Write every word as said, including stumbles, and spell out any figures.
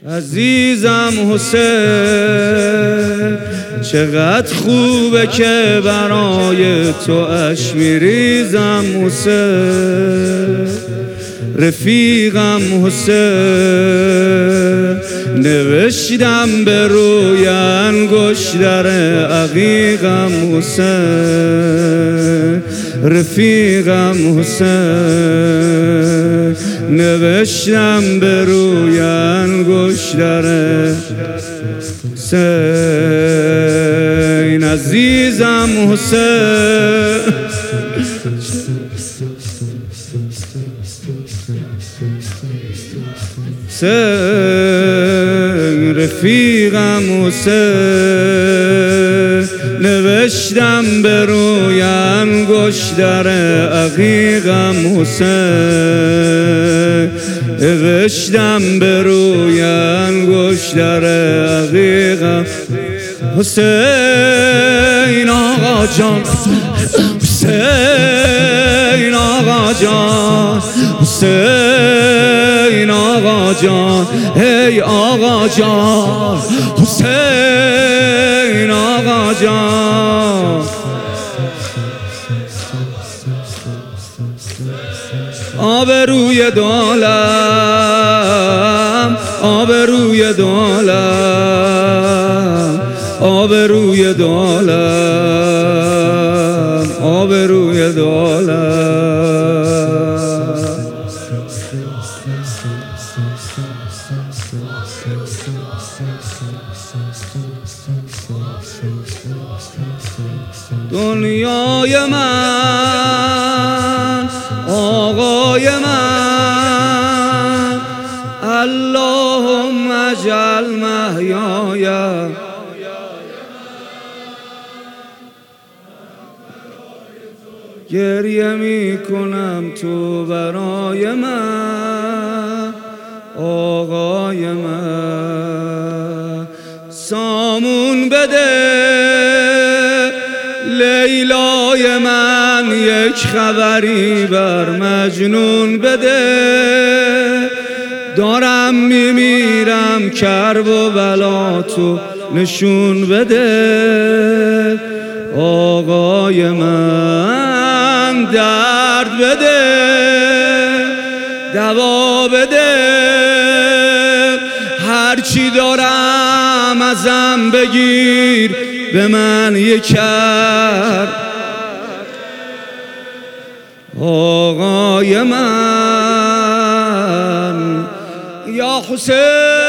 عزیزم حسین چقدر خوبه که برای تو اشک میریزم حسین. رفیقم حسین نوشتم به روی انگشتر عقیقم حسین. رفیقم حسین نوشتم به روی انگشتر حسین. عزیزم حسین حسین رفیقم حسین نوشتم به روی انگشتر عقیقم حسین. نوشتم به روی انگشتر عقیقم حسین. آقا جان حسین آقا جان حسین آقا جان ای آقا جان حسین آقا جان. آبروی دولم آبروی دولم آبروی دولم آبروی دولم. دنیای من آقای من اللهم اجعل محیای گریه می کنم تو برای من آقای من. سامون بده لیلای من یک خبری بر مجنون بده. دارم میمیرم کرب و بلا تو نشون بده آقای من. درد بده دوا بده هرچی دارم ازم بگیر به من یکر آقای من. یا حسین